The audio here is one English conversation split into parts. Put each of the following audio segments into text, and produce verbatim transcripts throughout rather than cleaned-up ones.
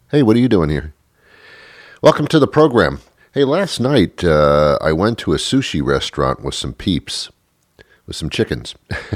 Hey, what are you doing here? Welcome to the program. Hey, last night uh, I went to a sushi restaurant with some peeps, with some chickens.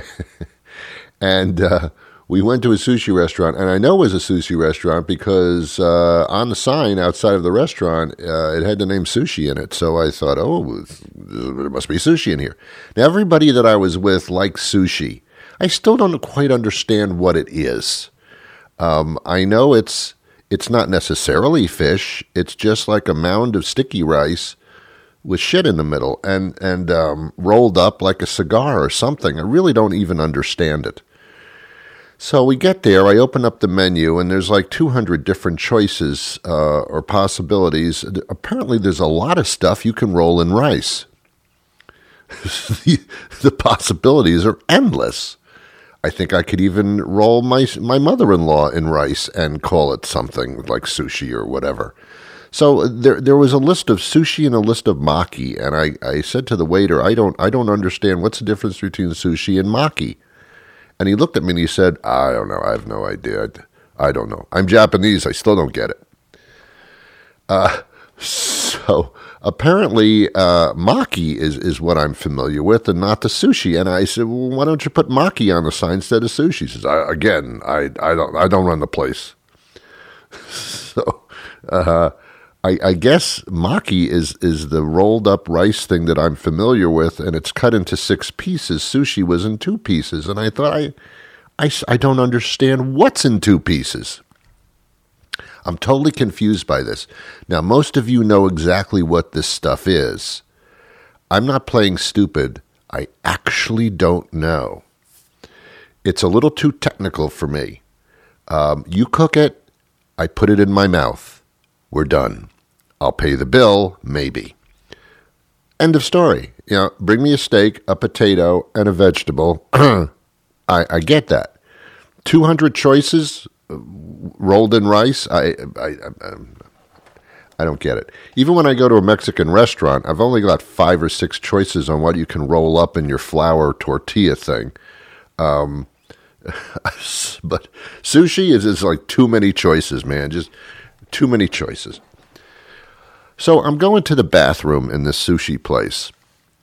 and uh, we went to a sushi restaurant, and I know it was a sushi restaurant because uh, on the sign outside of the restaurant, uh, it had the name sushi in it. So I thought, oh, there must be sushi in here. Now, everybody that I was with likes sushi. I still don't quite understand what it is. Um, I know it's it's not necessarily fish. It's just like a mound of sticky rice with shit in the middle and, and um, rolled up like a cigar or something. I really don't even understand it. So we get there, I open up the menu, and there's like two hundred different choices uh, or possibilities. Apparently there's a lot of stuff you can roll in rice. the, the possibilities are endless. I think I could even roll my my mother-in-law in rice and call it something like sushi or whatever. So there there was a list of sushi and a list of maki, and I, I said to the waiter, I don't I don't understand what's the difference between sushi and maki. And he looked at me and he said, I don't know, I have no idea. I, I don't know. I'm Japanese, I still don't get it. Uh, so apparently uh, maki is, is what I'm familiar with and not the sushi. And I said, well, why don't you put maki on the sign instead of sushi? He says, I, again, I, I don't I don't run the place. so uh, I, I guess maki is, is the rolled up rice thing that I'm familiar with, and it's cut into six pieces. Sushi was in two pieces. And I thought, I, I, I don't understand what's in two pieces. I'm totally confused by this. Now, most of you know exactly what this stuff is. I'm not playing stupid. I actually don't know. It's a little too technical for me. Um, you cook it, I put it in my mouth. We're done. I'll pay the bill, maybe. End of story. You know, bring me a steak, a potato, and a vegetable. I, I get that. two hundred choices rolled in rice, I, I, I, I don't get it. Even when I go to a Mexican restaurant, I've only got five or six choices on what you can roll up in your flour tortilla thing. Um, but sushi is, is like too many choices, man. Just too many choices. So I'm going to the bathroom in this sushi place,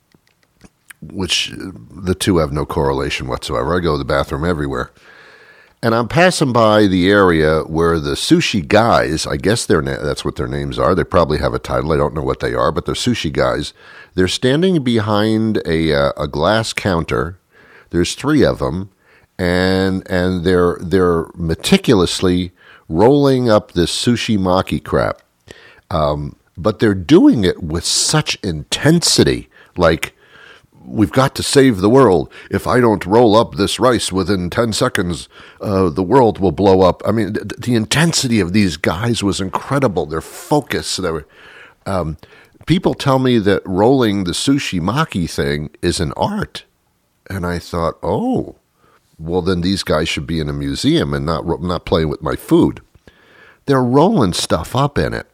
which the two have no correlation whatsoever. I go to the bathroom everywhere. And I'm passing by the area where the sushi guys, I guess their na- that's what their names are. They probably have a title. I don't know what they are, but they're sushi guys. They're standing behind a uh, a glass counter. There's three of them, and and they're they're meticulously rolling up this sushi maki crap. Um, but they're doing it with such intensity, like, we've got to save the world. If I don't roll up this rice within ten seconds, uh, the world will blow up. I mean, th- the intensity of these guys was incredible. Their focus. They were, um, people tell me that rolling the sushi maki thing is an art. And I thought, oh, well, then these guys should be in a museum and not ro- not playing with my food. They're rolling stuff up in it.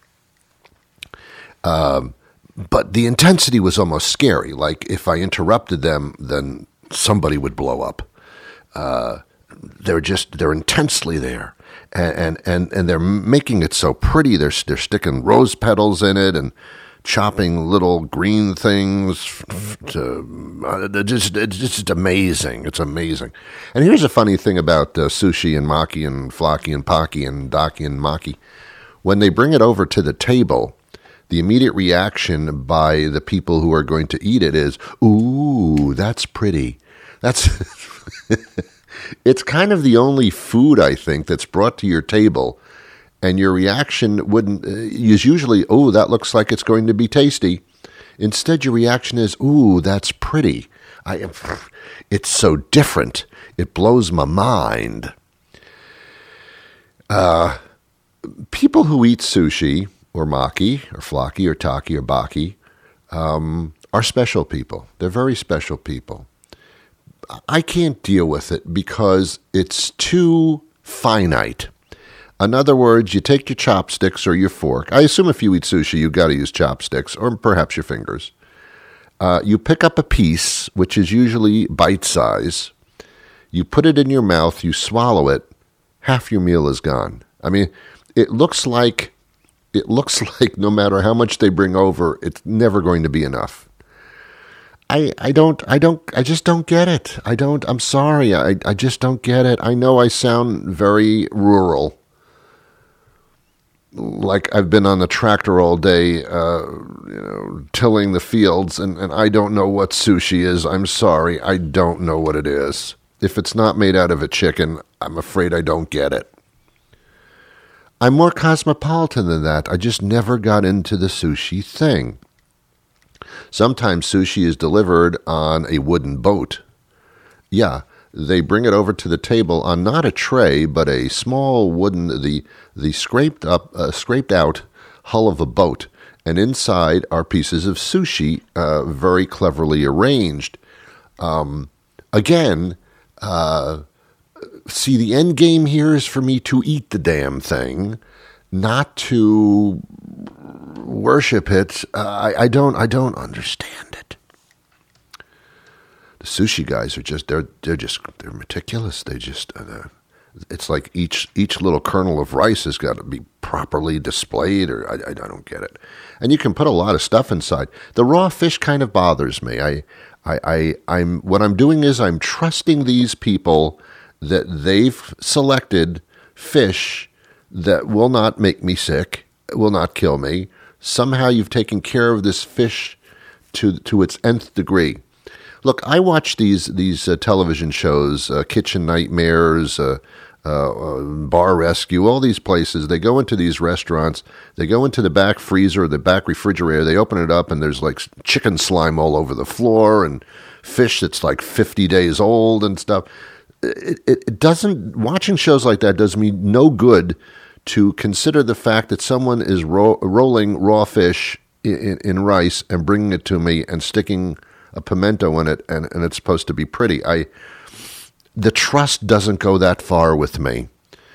Um. But the intensity was almost scary. Like, if I interrupted them, then somebody would blow up. Uh, they're just, they're intensely there. And, and, and they're making it so pretty. They're, they're sticking rose petals in it and chopping little green things. To, uh, just, it's just amazing. It's amazing. And here's a funny thing about uh, sushi and maki and flaki and paki and daki and maki. When they bring it over to the table, the immediate reaction by the people who are going to eat it is, ooh, that's pretty. That's it's kind of the only food, I think, that's brought to your table, and your reaction wouldn't is usually, oh, that looks like it's going to be tasty. Instead, your reaction is, ooh, that's pretty. I am. It's so different. It blows my mind. Uh, people who eat sushi, or maki, or flaki, or taki, or baki, um, are special people. They're very special people. I can't deal with it because it's too finite. In other words, you take your chopsticks or your fork. I assume if you eat sushi, you've got to use chopsticks, or perhaps your fingers. Uh, you pick up a piece, which is usually bite size. You put it in your mouth, you swallow it, half your meal is gone. I mean, it looks like it looks like no matter how much they bring over, it's never going to be enough. I, I don't I don't I just don't get it. I don't I'm sorry. I, I just don't get it. I know I sound very rural. Like I've been on the tractor all day, uh, you know, tilling the fields, and, and I don't know what sushi is. I'm sorry. I don't know what it is. If it's not made out of a chicken, I'm afraid I don't get it. I'm more cosmopolitan than that. I just never got into the sushi thing. Sometimes sushi is delivered on a wooden boat. Yeah, they bring it over to the table on not a tray, but a small wooden, the the scraped up, uh, scraped out hull of a boat, and inside are pieces of sushi, uh, very cleverly arranged. Um, again, uh, see, the end game here is for me to eat the damn thing, not to worship it. Uh, I, I don't. I don't understand it. The sushi guys are just. They're. They're just. They're meticulous. They just. Uh, it's like each each little kernel of rice has got to be properly displayed, or I, I, I don't get it. And you can put a lot of stuff inside. The raw fish kind of bothers me. I. I. I I'm. What I'm doing is I'm trusting these people that they've selected fish that will not make me sick, will not kill me. Somehow you've taken care of this fish to to its nth degree. Look, I watch these these uh, television shows, uh, Kitchen Nightmares, uh, uh, uh, Bar Rescue, all these places. They go into these restaurants. They go into the back freezer, the back refrigerator. They open it up, and there's like chicken slime all over the floor and fish that's like fifty days old and stuff. It, it, it doesn't, watching shows like that does me no good to consider the fact that someone is ro- rolling raw fish in, in, in rice and bringing it to me and sticking a pimento in it, and, and it's supposed to be pretty. I, the trust doesn't go that far with me.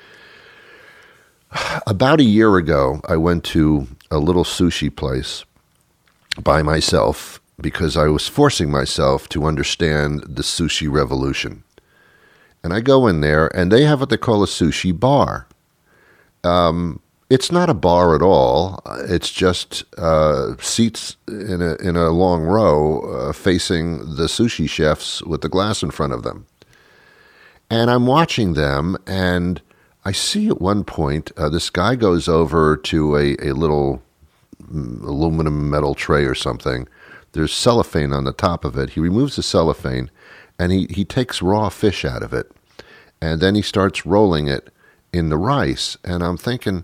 About a year ago, I went to a little sushi place by myself because I was forcing myself to understand the sushi revolution. And I go in there, and they have what they call a sushi bar. Um, it's not a bar at all. It's just uh, seats in a in a long row uh, facing the sushi chefs with the glass in front of them. And I'm watching them, and I see at one point uh, this guy goes over to a, a little aluminum metal tray or something. There's cellophane on the top of it. He removes the cellophane, and he, he takes raw fish out of it. And then he starts rolling it in the rice. And I'm thinking,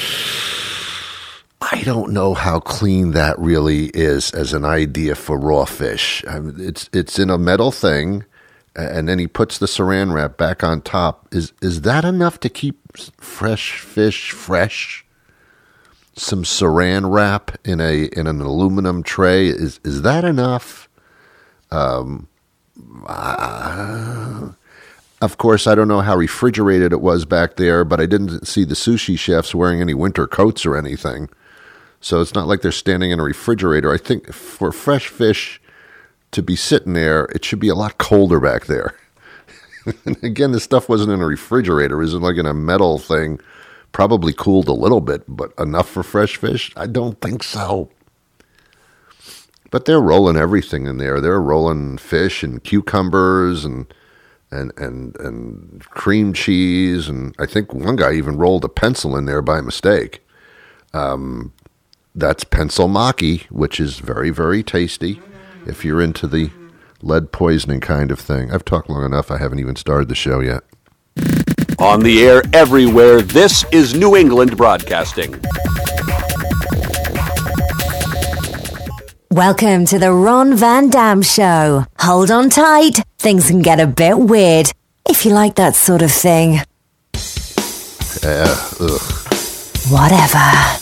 I don't know how clean that really is as an idea for raw fish. I mean, it's it's in a metal thing, and then he puts the saran wrap back on top. Is is that enough to keep fresh fish fresh? Some saran wrap in a in an aluminum tray, is is that enough? Um, uh, of course, I don't know how refrigerated it was back there, but I didn't see the sushi chefs wearing any winter coats or anything. So it's not like they're standing in a refrigerator. I think for fresh fish to be sitting there, it should be a lot colder back there. And again, this stuff wasn't in a refrigerator. It was like in a metal thing, probably cooled a little bit, but enough for fresh fish? I don't think so. But they're rolling everything in there. They're rolling fish and cucumbers and and and and cream cheese, and I think one guy even rolled a pencil in there by mistake. Um, that's pencil maki, which is very, very tasty if you're into the lead poisoning kind of thing. I've talked long enough. I haven't even started the show yet. On the air everywhere, this is New England Broadcasting. Welcome to the Ron Van Dam Show. Hold on tight. Things can get a bit weird, if you like that sort of thing. Yeah, ugh. Whatever.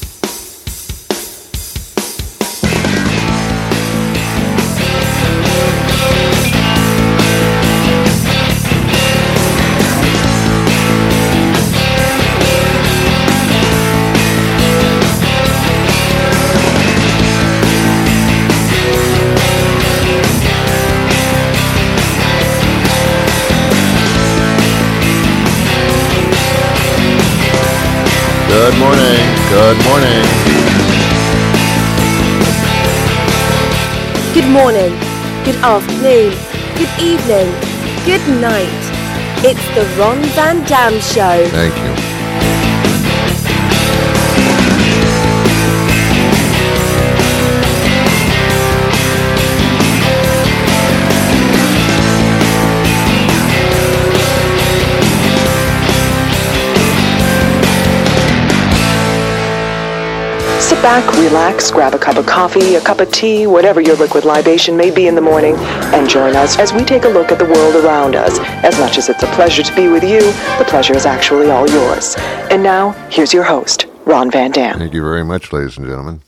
Good morning. Good morning. Good morning. Good afternoon. Good evening. Good night. It's the Ron Van Dam Show. Thank you. Sit back, relax, grab a cup of coffee, a cup of tea, whatever your liquid libation may be in the morning, and join us as we take a look at the world around us. As much as it's a pleasure to be with you, the pleasure is actually all yours. And now, here's your host, Ron Van Dam. Thank you very much, ladies and gentlemen.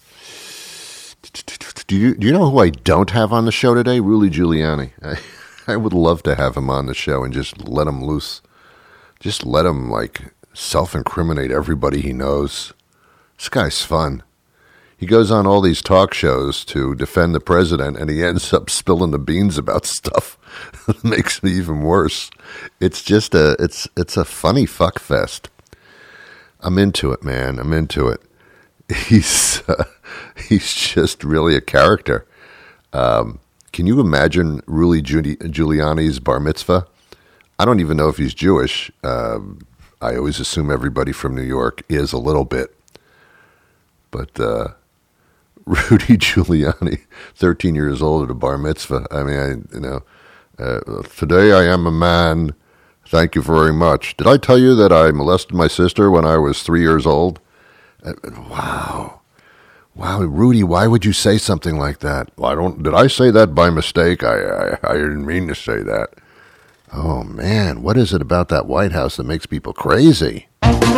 Do you do you know who I don't have on the show today? Rudy Giuliani. I, I would love to have him on the show and just let him loose. Just let him, like, self-incriminate everybody he knows. This guy's fun. He goes on all these talk shows to defend the president, and he ends up spilling the beans about stuff. It makes me even worse. It's just a, it's it's a funny fuck fest. I'm into it, man. I'm into it. He's uh, he's just really a character. Um, can you imagine Rudy Giuliani's bar mitzvah? I don't even know if he's Jewish. Um, I always assume everybody from New York is a little bit. But uh, Rudy Giuliani, thirteen years old at a bar mitzvah. I mean, I, you know, uh, today I am a man. Thank you very much. Did I tell you that I molested my sister when I was three years old? Uh, wow. Wow, Rudy, why would you say something like that? Well, I don't. Did I say that by mistake? I, I, I didn't mean to say that. Oh, man, what is it about that White House that makes people crazy?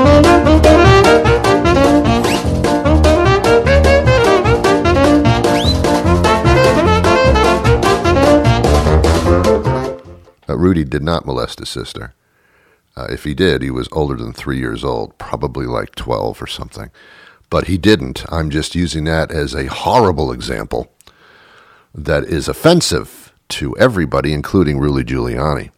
Uh, Rudy did not molest his sister. Uh, if he did, he was older than three years old, probably like twelve or something. But he didn't. I'm just using that as a horrible example that is offensive to everybody, including Rudy Giuliani.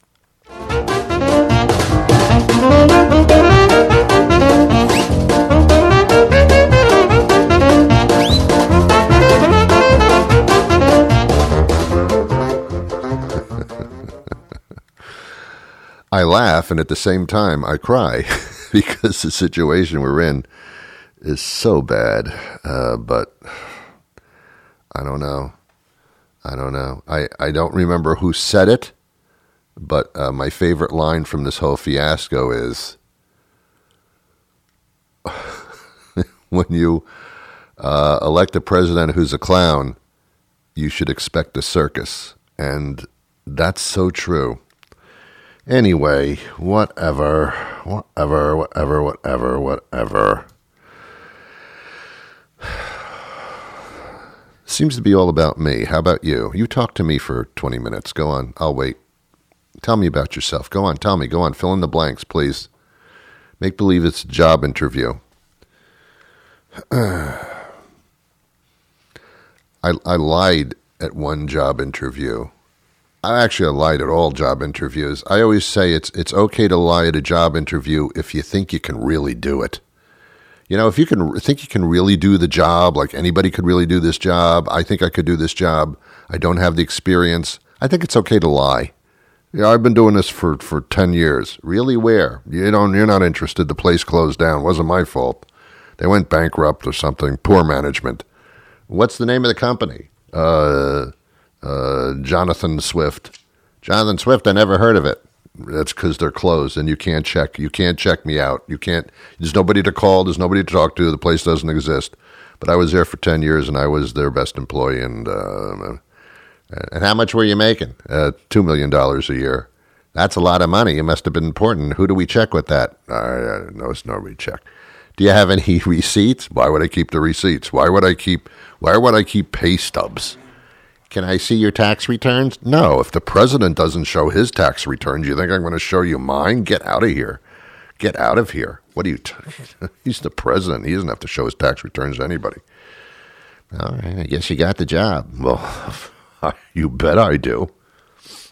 I laugh, and at the same time, I cry because the situation we're in is so bad. Uh, but I don't know. I don't know. I, I don't remember who said it, but uh, my favorite line from this whole fiasco is when you uh, elect a president who's a clown, you should expect a circus. And that's so true. Anyway, whatever, whatever, whatever, whatever, whatever. Seems to be all about me. How about you? You talk to me for twenty minutes. Go on. I'll wait. Tell me about yourself. Go on. Tell me. Go on. Fill in the blanks, please. Make believe it's a job interview. I, I lied at one job interview. I actually lied at all job interviews. I always say it's it's okay to lie at a job interview if you think you can really do it. You know, if you can think you can really do the job, like anybody could really do this job, I think I could do this job, I don't have the experience, I think it's okay to lie. Yeah, I've been doing this for, for ten years. Really? Where? You don't, you're not interested. The place closed down. It wasn't my fault. They went bankrupt or something. Poor management. What's the name of the company? Uh... Uh, Jonathan Swift. Jonathan Swift, I never heard of it. That's because they're closed and you can't check. You can't check me out. You can't. There's nobody to call. There's nobody to talk to. The place doesn't exist. But I was there for ten years and I was their best employee. And uh, and how much were you making? Uh, two million dollars a year. That's a lot of money. It must have been important. Who do we check with that? I, I no, it's nobody check. Do you have any receipts? Why would I keep the receipts? Why would I keep? Why would I keep pay stubs? Can I see your tax returns? No. If the president doesn't show his tax returns, you think I'm going to show you mine? Get out of here. Get out of here. What are you? T- He's the president. He doesn't have to show his tax returns to anybody. All right. I guess you got the job. Well, you bet I do.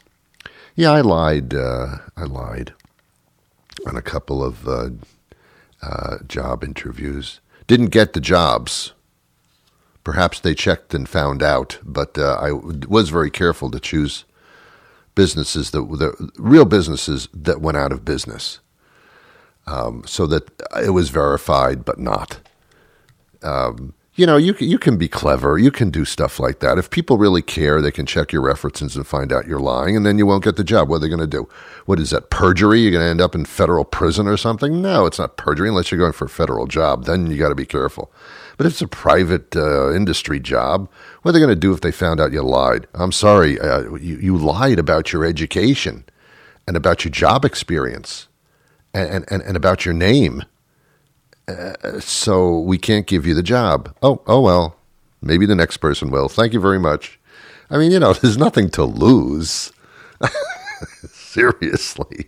Yeah, I lied. Uh, I lied on a couple of uh, uh, job interviews. Didn't get the jobs. Perhaps they checked and found out, but uh, I was very careful to choose businesses that the real businesses that went out of business, um, so that it was verified, but not. Um, you know, you you can be clever. You can do stuff like that. If people really care, they can check your references and find out you're lying, and then you won't get the job. What are they going to do? What is that, perjury? You're going to end up in federal prison or something? No, it's not perjury unless you're going for a federal job. Then you got to be careful. But if it's a private uh, industry job, what are they going to do if they found out you lied? I'm sorry, uh, you, you lied about your education and about your job experience and, and, and about your name. Uh, so we can't give you the job. Oh, oh well, maybe the next person will. Thank you very much. I mean, you know, there's nothing to lose. Seriously.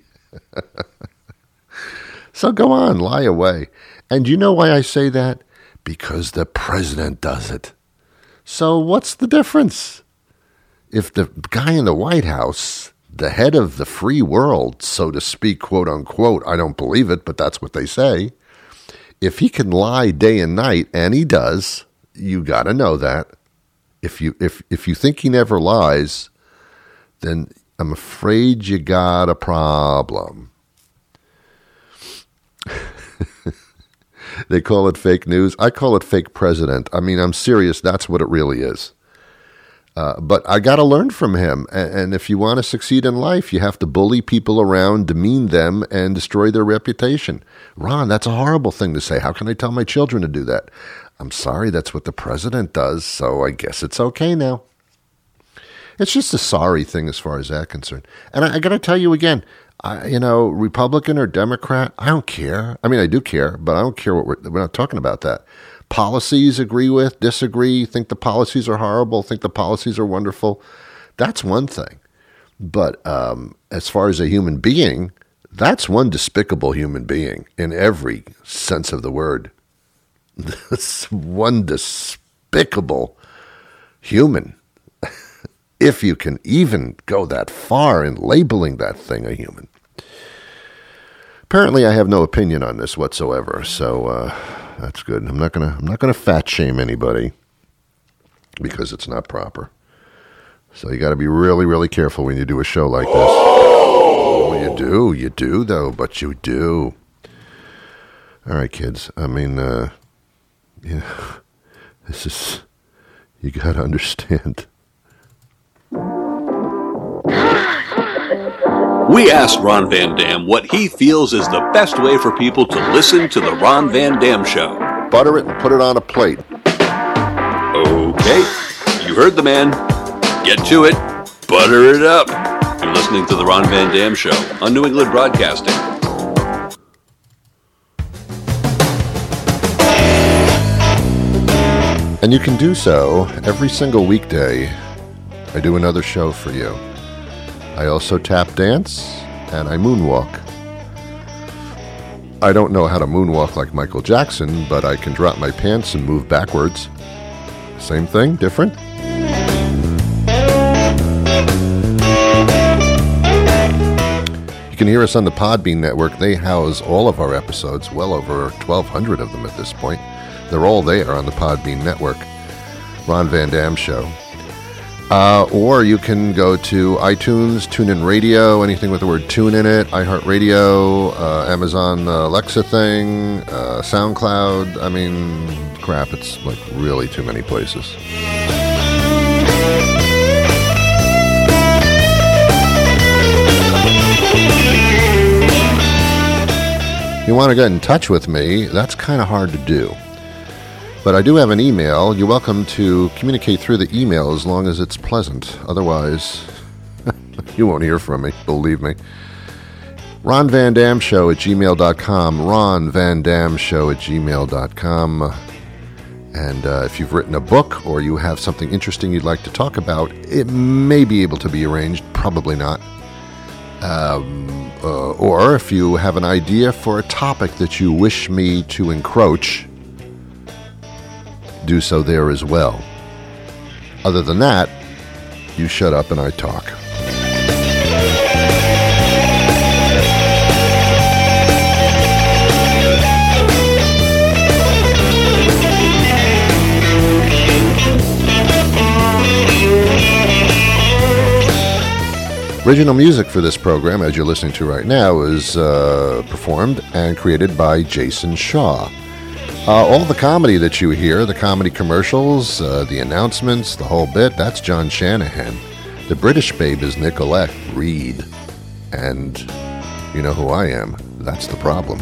So go on, lie away. And you know why I say that? Because the president does it. So what's the difference? If the guy in the White House, the head of the free world, so to speak, quote unquote, I don't believe it, but that's what they say. If he can lie day and night, and he does, you got to know that. If you if if you think he never lies, then I'm afraid you got a problem. They call it fake news. I call it fake president. I mean, I'm serious. That's what it really is. Uh, but I got to learn from him. And, and if you want to succeed in life, you have to bully people around, demean them, and destroy their reputation. Ron, that's a horrible thing to say. How can I tell my children to do that? I'm sorry, that's what the president does, so I guess it's okay now. It's just a sorry thing as far as that's concerned. And I, I got to tell you again, I, you know, Republican or Democrat, I don't care. I mean, I do care, but I don't care what we're, we're not talking about that. Policies, agree with, disagree, think the policies are horrible, think the policies are wonderful. That's one thing. But um, as far as a human being, that's one despicable human being in every sense of the word. That's one despicable human. If you can even go that far in labeling that thing a human. Apparently, I have no opinion on this whatsoever, so uh, that's good. I'm not gonna I'm not gonna fat shame anybody because it's not proper. So you got to be really, really careful when you do a show like this. Oh, you do, you do though, but you do. All right, kids. I mean, uh, yeah, this is you got to understand. We asked Ron Van Dam what he feels is the best way for people to listen to the Ron Van Dam Show. Butter it and put it on a plate. Okay, you heard the man. Get to it. Butter it up. You're listening to the Ron Van Dam Show on New England Broadcasting. And you can do so every single weekday. I do another show for you. I also tap dance, and I moonwalk. I don't know how to moonwalk like Michael Jackson, but I can drop my pants and move backwards. Same thing, different? You can hear us on the Podbean Network. They house all of our episodes, well over twelve hundred of them at this point. They're all there on the Podbean Network. Ron Van Dam Show. Uh, or you can go to iTunes, TuneIn Radio, anything with the word tune in it, iHeartRadio, uh, Amazon uh, Alexa thing, uh, SoundCloud. I mean, crap, it's like really too many places. If you want to get in touch with me, that's kind of hard to do. But I do have an email. You're welcome to communicate through the email as long as it's pleasant. Otherwise, you won't hear from me, believe me. Ron Van Dam Show at gmail dot com. Ron Van Dam Show at gmail dot com. And uh, if you've written a book or you have something interesting you'd like to talk about, it may be able to be arranged. Probably not. Um, uh, or if you have an idea for a topic that you wish me to encroach, do so there as well. Other than that, you shut up and I talk. Original music for this program, as you're listening to right now, is uh, performed and created by Jason Shaw. Uh, all the comedy that you hear, the comedy commercials, uh, the announcements, the whole bit, that's John Shanahan. The British babe is Nicolette Reed. And you know who I am. That's the problem.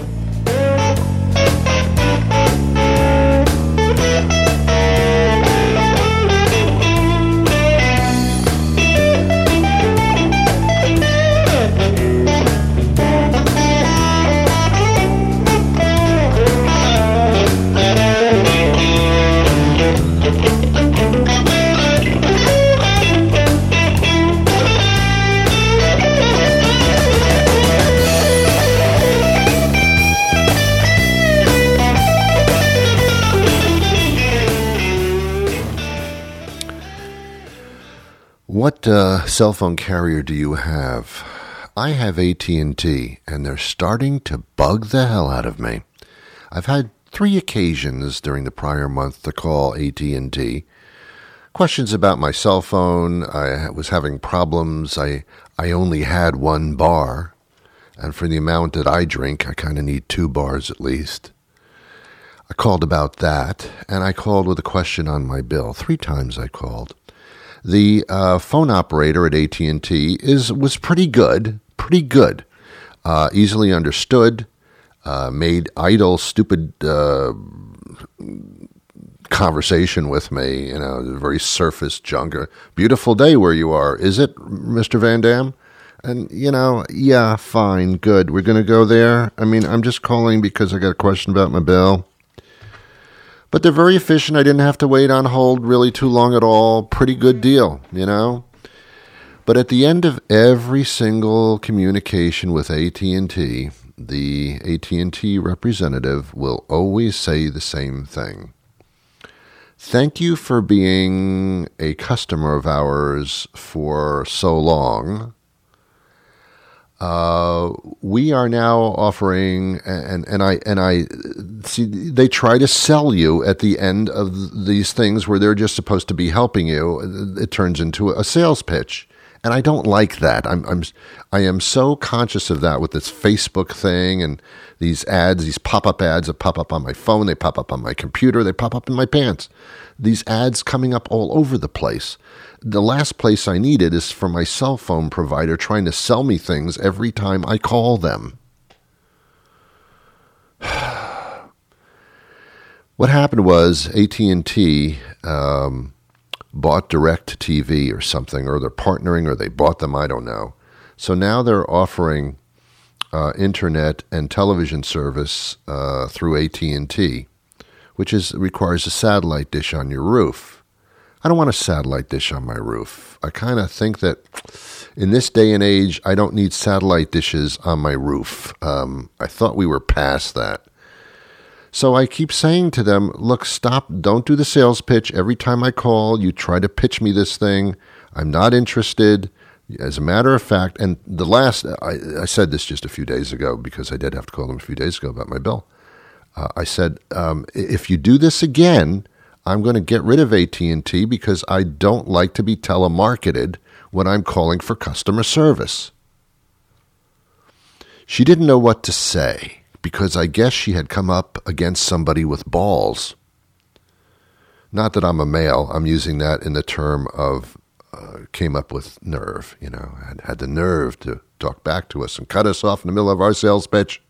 What uh, cell phone carrier do you have? I have A T and T, and they're starting to bug the hell out of me. I've had three occasions during the prior month to call A T and T. Questions about my cell phone. I was having problems. I, I only had one bar, and for the amount that I drink, I kind of need two bars at least. I called about that, and I called with a question on my bill. Three times I called. The uh, phone operator at A T and T is was pretty good, pretty good, uh, easily understood, uh, made idle, stupid uh, conversation with me, you know, very surface junk. Beautiful day where you are, is it, Mister Van Dam? And, you know, yeah, fine, good. We're going to go there. I mean, I'm just calling because I got a question about my bill. But they're very efficient. I didn't have to wait on hold really too long at all. Pretty good deal, you know. But at the end of every single communication with A T and T, the A T and T representative will always say the same thing. Thank you for being a customer of ours for so long. Uh, we are now offering, and, and I and I see they try to sell you at the end of these things where they're just supposed to be helping you. It turns into a sales pitch, and I don't like that. I'm I'm I am so conscious of that with this Facebook thing and these ads, these pop-up ads that pop up on my phone, they pop up on my computer, they pop up in my pants. These ads coming up all over the place. The last place I need it is for my cell phone provider trying to sell me things every time I call them. What happened was A T and T um, bought DirecTV or something, or they're partnering, or they bought them, I don't know. So now they're offering uh, internet and television service uh, through A T and T, which is requires a satellite dish on your roof. I don't want a satellite dish on my roof. I kind of think that in this day and age, I don't need satellite dishes on my roof. Um, I thought we were past that. So I keep saying to them, look, stop, don't do the sales pitch. Every time I call, you try to pitch me this thing. I'm not interested. As a matter of fact, and the last, I, I said this just a few days ago because I did have to call them a few days ago about my bill. Uh, I said, um, if you do this again, I'm going to get rid of A T and T because I don't like to be telemarketed when I'm calling for customer service. She didn't know what to say because I guess she had come up against somebody with balls. Not that I'm a male. I'm using that in the term of uh, came up with nerve, you know, had, had the nerve to talk back to us and cut us off in the middle of our sales pitch.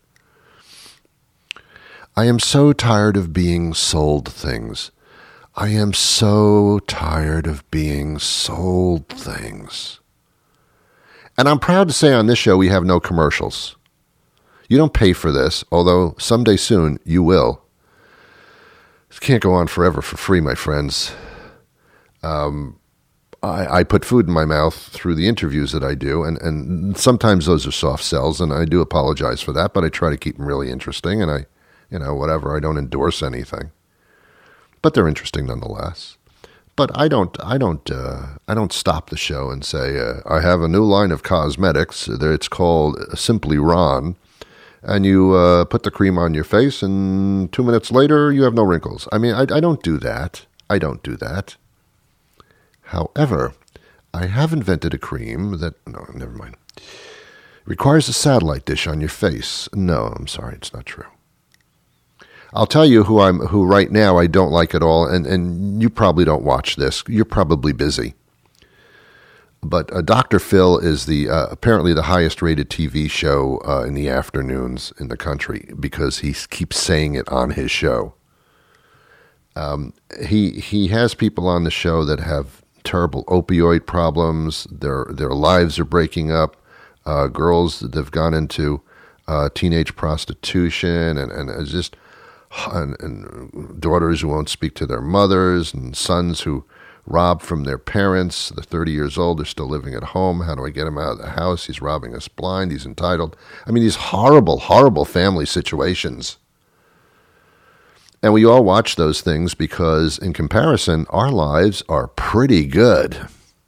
I am so tired of being sold things. I am so tired of being sold things. And I'm proud to say on this show we have no commercials. You don't pay for this, although someday soon you will. This can't go on forever for free, my friends. Um, I, I put food in my mouth through the interviews that I do, and, and sometimes those are soft sells, and I do apologize for that, but I try to keep them really interesting, and I, you know, whatever, I don't endorse anything. But they're interesting nonetheless. But I don't, I don't, uh, I don't stop the show and say uh, I have a new line of cosmetics. It's called Simply Ron, and you uh, put the cream on your face, and two minutes later you have no wrinkles. I mean, I, I don't do that. I don't do that. However, I have invented a cream that... No, never mind. Requires a satellite dish on your face. No, I'm sorry, it's not true. I'll tell you who I'm, who right now I don't like at all, and, and you probably don't watch this. You're probably busy. But uh, Doctor Phil is the uh, apparently the highest rated T V show uh, in the afternoons in the country because he keeps saying it on his show. Um, he he has people on the show that have terrible opioid problems. Their their lives are breaking up. Uh, girls that have gone into uh, teenage prostitution and and it's just. And, and daughters who won't speak to their mothers, and sons who rob from their parents. They're thirty years old, they're still living at home. How do I get him out of the house? He's robbing us blind, he's entitled. I mean, these horrible, horrible family situations. And we all watch those things because, in comparison, our lives are pretty good.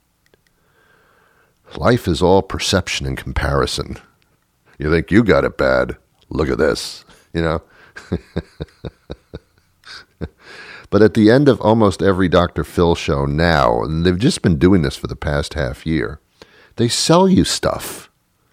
Life is all perception and comparison. You think you got it bad? Look at this, you know? But at the end of almost every Doctor Phil show now, and they've just been doing this for the past half year, they sell you stuff.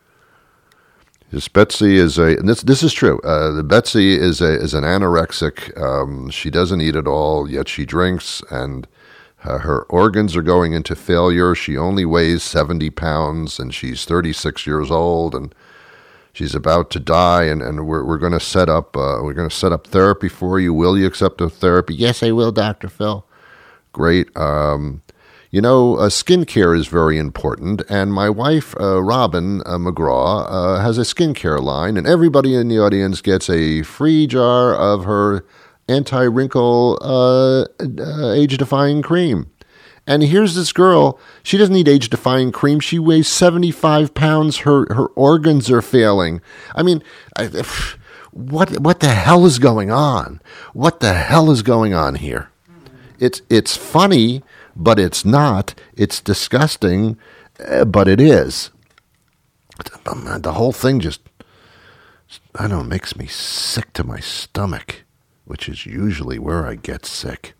This Betsy is a, and this this is true. Uh, the Betsy is a is an anorexic. Um, she doesn't eat at all, yet she drinks, and uh, her organs are going into failure. She only weighs seventy pounds, and she's thirty-six years old, and she's about to die, and, and we're we're going to set up uh, we're going to set up therapy for you. Will you accept the therapy? Yes, I will, Doctor Phil. Great. Um, you know, uh, skincare is very important, and my wife, uh, Robin uh, McGraw, uh, has a skincare line, and everybody in the audience gets a free jar of her anti-wrinkle uh, uh, age-defying cream. And here's this girl, she doesn't need age-defying cream. She weighs seventy-five pounds. Her her organs are failing. I mean, I, what what the hell is going on? What the hell is going on here? It's it's funny, but it's not. It's disgusting, uh, but it is. The whole thing just, I don't know, makes me sick to my stomach, which is usually where I get sick.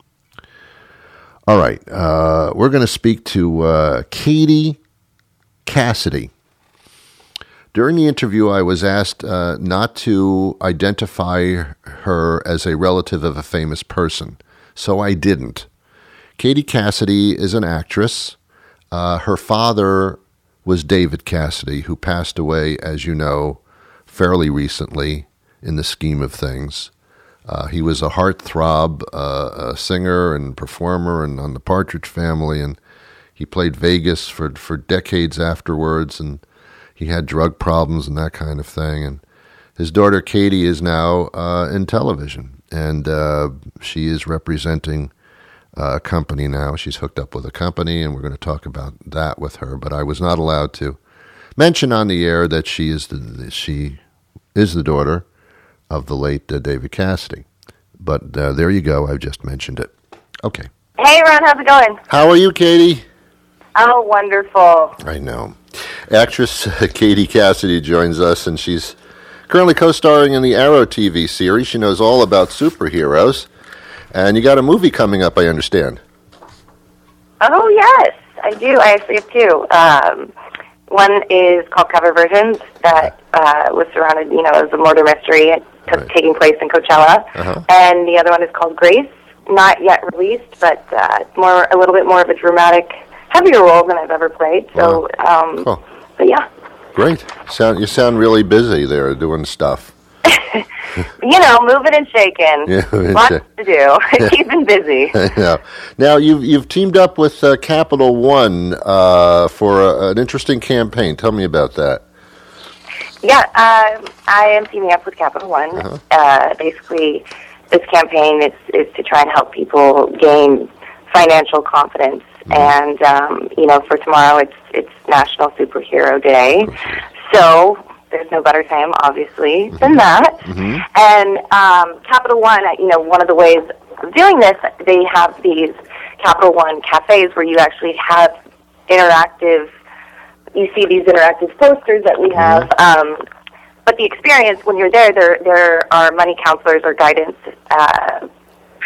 All right, uh, we're going to speak to uh, Katie Cassidy. During the interview, I was asked uh, not to identify her as a relative of a famous person, so I didn't. Katie Cassidy is an actress. Uh, her father was David Cassidy, who passed away, as you know, fairly recently in the scheme of things. Uh, he was a heartthrob, uh, a singer and performer, and on the Partridge Family, and he played Vegas for for decades afterwards, and he had drug problems and that kind of thing. And his daughter Katie is now uh, in television, and uh, she is representing uh, a company now. She's hooked up with a company, and we're going to talk about that with her. But I was not allowed to mention on the air that she is the she is the daughter of the late uh, David Cassidy. But uh, there you go. I've just mentioned it. Okay. Hey, Ron. How's it going? How are you, Katie? Oh, wonderful. I know. Actress uh, Katie Cassidy joins us, and she's currently co-starring in the Arrow T V series. She knows all about superheroes. And you got a movie coming up, I understand. Oh, yes. I do. I actually have two. Um, one is called Cover Versions that uh, was surrounded, you know, as a murder mystery. It took, right. taking place in Coachella. Uh-huh. And the other one is called Grace, not yet released, but uh, more a little bit more of a dramatic, heavier role than I've ever played. So, wow. um, cool. But yeah. Great. Sound You sound really busy there doing stuff. You know, moving and shaking. Yeah, lots to do. Keeping busy. Yeah. Now, you've, you've teamed up with uh, Capital One uh, for a, an interesting campaign. Tell me about that. Yeah, uh, I am teaming up with Capital One. Uh-huh. Uh, basically, this campaign is, is to try and help people gain financial confidence. Mm-hmm. And, um, you know, for tomorrow, it's, it's National Superhero Day. So there's no better time, obviously, mm-hmm. than that. Mm-hmm. And um, Capital One, you know, one of the ways of doing this, they have these Capital One cafes where you actually have interactive, you see these interactive posters that we have. Mm-hmm. Um, but the experience, when you're there, there there are money counselors or guidance uh,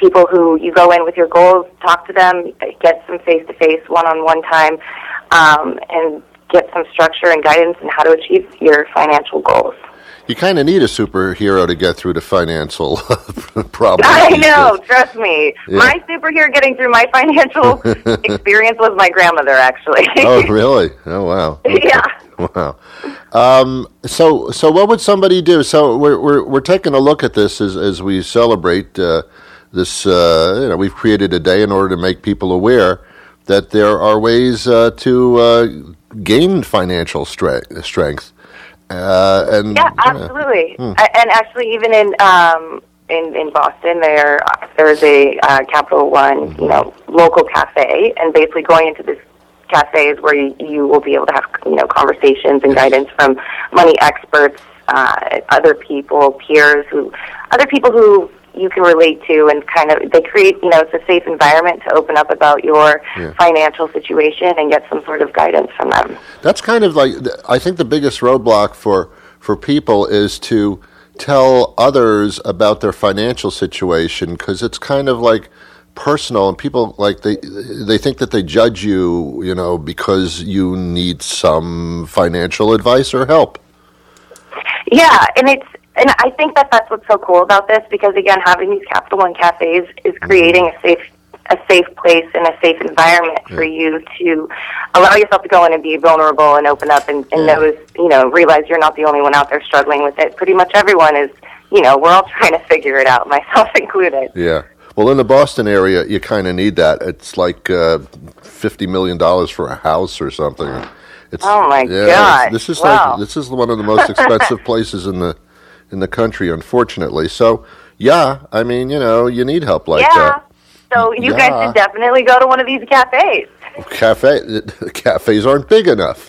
people who you go in with your goals, talk to them, get some face-to-face, one-on-one time, um, and get some structure and guidance on how to achieve your financial goals. You kind of need a superhero to get through the financial problems. I know, trust me. Yeah. My superhero getting through my financial experience was my grandmother, actually. Oh, really? Oh, wow. Okay. Yeah. Wow. Um, so, so what would somebody do? So we're we're we're taking a look at this as as we celebrate uh, this. Uh, you know, we've created a day in order to make people aware that there are ways uh, to uh, gain financial stre- strength. Uh, and yeah, absolutely. Uh, hmm. And actually, even in um, in in Boston, there there's a uh, Capital One, you know, local cafe, and basically going into this cafe is where you, you will be able to have, you know, conversations and guidance from money experts, uh, other people, peers, who other people who you can relate to, and kind of they create, you know, it's a safe environment to open up about your yeah. financial situation and get some sort of guidance from them. That's kind of like, I think the biggest roadblock for, for people is to tell others about their financial situation, because it's kind of like personal, and people like they they think that they judge you, you know, because you need some financial advice or help. Yeah, and it's and I think that that's what's so cool about this, because again, having these Capital One cafes is creating a safe a safe place and a safe environment yeah. for you to allow yourself to go in and be vulnerable and open up and, and yeah. notice, you know, realize you're not the only one out there struggling with it. Pretty much everyone is, you know, we're all trying to figure it out, myself included. Yeah. Well, in the Boston area, you kind of need that. It's like uh, fifty million dollars for a house or something. It's, oh my yeah, God! This is wow. like this is one of the most expensive places in the in the country, unfortunately. So, yeah, I mean, you know, you need help like yeah. that. So you yeah. guys should definitely go to one of these cafes. Cafe cafes aren't big enough.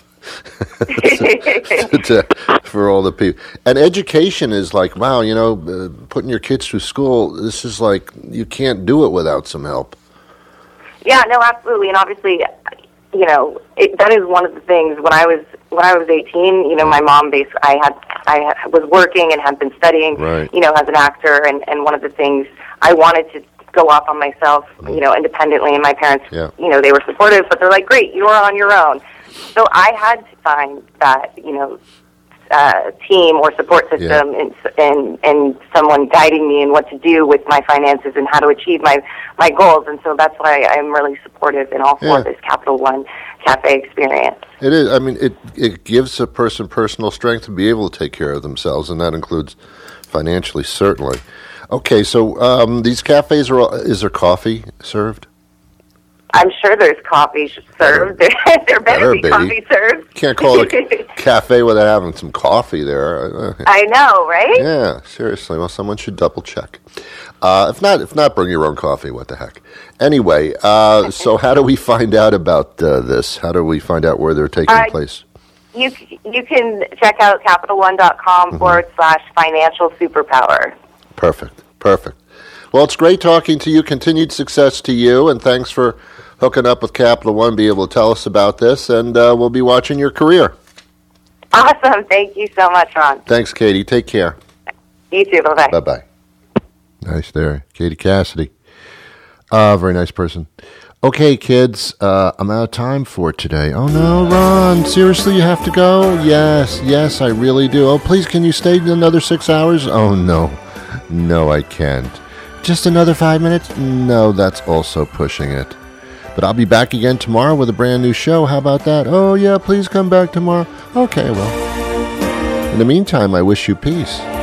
to, to, for all the people. And education is like, wow, you know, uh, putting your kids through school, this is like, you can't do it without some help. Yeah, no, absolutely. And obviously, you know, it, that is one of the things. When I was when I was eighteen, you know, my mom base I had I had, was working and had been studying, right. you know, as an actor, and, and one of the things I wanted to go off on myself, you know, independently, and my parents, yeah. you know, they were supportive, but they're like, great, you're on your own. So I had to find that, you know, uh, team or support system yeah. and, and and someone guiding me in what to do with my finances and how to achieve my, my goals. And so that's why I'm really supportive in all for yeah. this Capital One Cafe experience. It is. I mean, it, it gives a person personal strength to be able to take care of themselves, and that includes financially, certainly. Okay, so um, these cafes, are all, is there coffee served? I'm sure there's coffee served. There, there better, better be, be coffee served. Can't call it a cafe without having some coffee there. I know, right? Yeah, seriously. Well, someone should double check. Uh, if not, if not, bring your own coffee. What the heck? Anyway, uh, so how do we find out about uh, this? How do we find out where they're taking uh, place? You you can check out capital one dot com mm-hmm. forward slash financial superpower. Perfect. Perfect. Well, it's great talking to you. Continued success to you, and thanks for hooking up with Capital One, be able to tell us about this, and uh, we'll be watching your career. Awesome. Thank you so much, Ron. Thanks, Katie. Take care. You too. Bye-bye. Bye-bye. Nice there. Katie Cassidy. Uh, very nice person. Okay, kids, uh, I'm out of time for today. Oh, no, Ron, seriously, you have to go? Yes, yes, I really do. Oh, please, can you stay another six hours? Oh, no. No, I can't. Just another five minutes? No, that's also pushing it. But I'll be back again tomorrow with a brand new show. How about that? Oh, yeah, please come back tomorrow. Okay, well. In the meantime, I wish you peace.